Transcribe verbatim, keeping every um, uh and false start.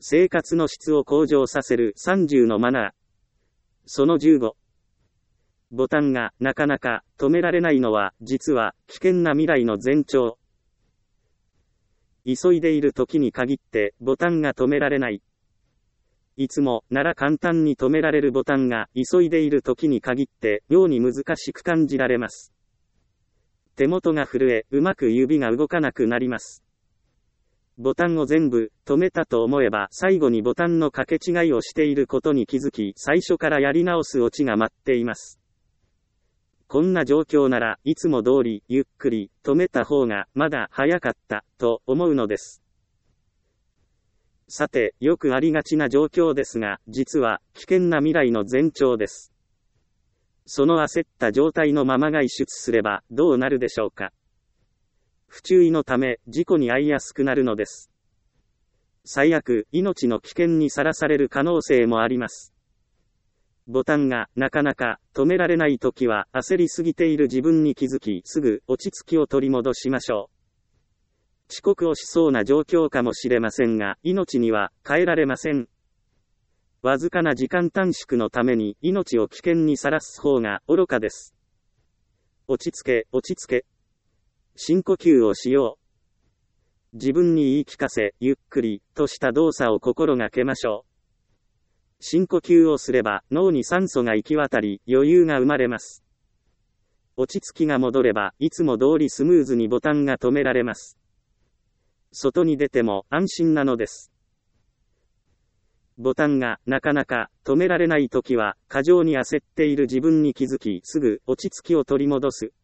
生活の質を向上させるさんじゅうのマナー。そのじゅうご。ボタンがなかなか止められないのは実は危険な未来の前兆。急いでいる時に限ってボタンが止められない。いつもなら簡単に止められるボタンが急いでいる時に限って妙に難しく感じられます。手元が震え、うまく指が動かなくなります。ボタンを全部止めたと思えば最後にボタンの掛け違いをしていることに気づき最初からやり直すオチが待っています。こんな状況ならいつも通りゆっくり止めた方がまだ早かったと思うのです。さて、よくありがちな状況ですが、実は危険な未来の前兆です。その焦った状態のまま外出すればどうなるでしょうか。不注意のため事故に遭いやすくなるのです。最悪、命の危険にさらされる可能性もあります。ボタンがなかなか止められないときは焦りすぎている自分に気づきすぐ落ち着きを取り戻しましょう。遅刻をしそうな状況かもしれませんが、命には変えられません。わずかな時間短縮のために命を危険にさらす方が愚かです。落ち着け、落ち着け。深呼吸をしよう。自分に言い聞かせ、ゆっくりとした動作を心がけましょう。深呼吸をすれば脳に酸素が行き渡り余裕が生まれます。落ち着きが戻ればいつも通りスムーズにボタンが止められます。外に出ても安心なのです。ボタンがなかなか止められないときは過剰に焦っている自分に気づきすぐ落ち着きを取り戻す。